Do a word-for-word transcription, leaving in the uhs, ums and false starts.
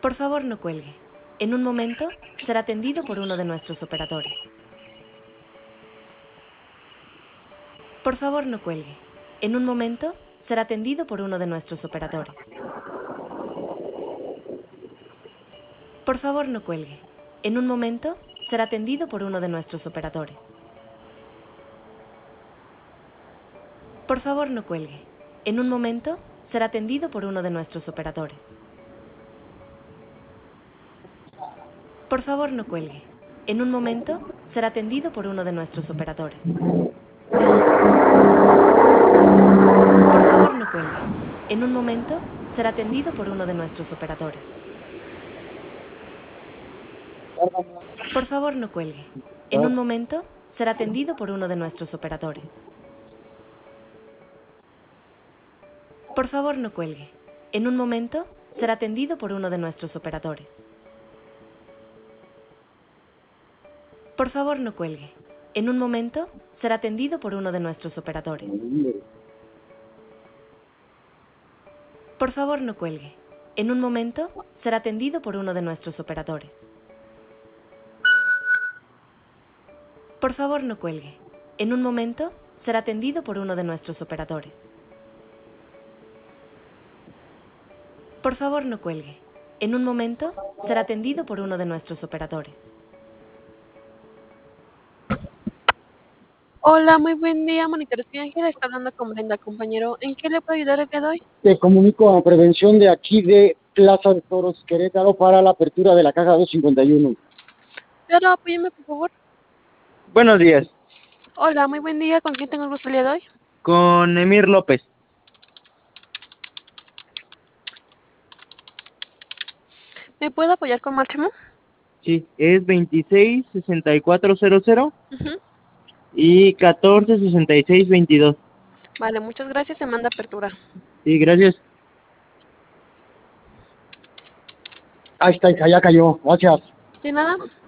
Por favor, no cuelgue. En un momento será atendido por uno de nuestros operadores. Por favor, no cuelgue. En un momento será atendido por uno de nuestros operadores. Por favor, no cuelgue. En un momento será atendido por uno de nuestros operadores. Por favor, no cuelgue. En un momento será atendido por uno de nuestros operadores. Por favor, no cuelgue. En un momento será atendido por uno de nuestros operadores. Por favor, no cuelgue. En un momento será atendido por uno de nuestros operadores. Por favor, no cuelgue. En un momento será atendido por uno de nuestros operadores. Por favor, no cuelgue. En un momento será atendido por uno de nuestros operadores. Por favor, no cuelgue. En un momento será atendido por uno de nuestros operadores. Por favor, no cuelgue. En un momento será atendido por uno de nuestros operadores. Por favor, no cuelgue. En un momento será atendido por uno de nuestros operadores. Por favor, no cuelgue. En un momento será atendido por uno de nuestros operadores. Hola, muy buen día, Monitor Ángel, está hablando con Brenda, compañero. ¿En qué le puedo ayudar el día de hoy? Te comunico a prevención de aquí de Plaza de Toros Querétaro para la apertura de la caja doscientos cincuenta y uno. Claro, apóyeme, por favor. Buenos días, Hola, muy buen día, ¿con quién tengo el gusto el día de hoy? con Emir López. ¿Me puedo apoyar con Máximo? Sí, es veintiséis sesenta y cuatro cero cero Ujú. y catorce sesenta y seis veintidós. Vale, muchas gracias, se manda apertura. Sí, gracias. Ahí está, hija, ya cayó. Gracias. ¿De nada?